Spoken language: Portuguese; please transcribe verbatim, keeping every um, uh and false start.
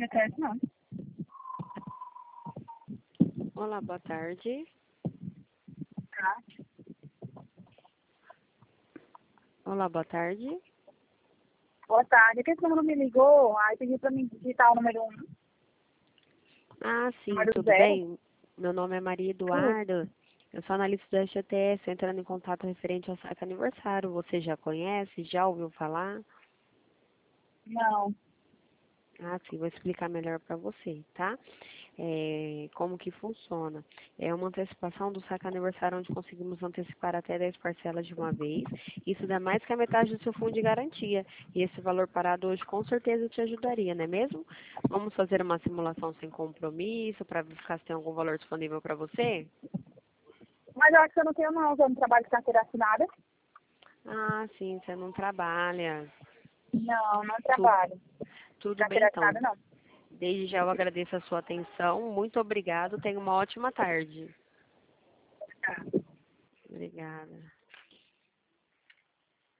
F G T S, não. Olá, boa tarde. Tá. Olá, boa tarde. Boa tarde. Aquele número me ligou, aí pediu pra mim digitar o número um. Ah, sim, Número tudo zero. bem? Meu nome é Maria Tudo. Eduarda. Eu sou analista do F G T S, entrando em contato referente ao saque aniversário. Você já conhece? Já ouviu falar? Não. Ah, sim, vou explicar melhor para você, tá? É, como que funciona? É uma antecipação do saque aniversário onde conseguimos antecipar até dez parcelas de uma vez. Isso dá mais que a metade do seu fundo de garantia. E esse valor parado hoje com certeza te ajudaria, não é mesmo? Vamos fazer uma simulação sem compromisso para verificar se tem algum valor disponível para você? Mas eu acho que eu não tenho não, eu não trabalho de carteira assinada. Ah, sim, você não trabalha. Não, não Tu- trabalho. tudo bem Carteira então. assinada não. Desde já eu agradeço a sua atenção. Muito obrigado. Tenha uma ótima tarde. Tá. Obrigada.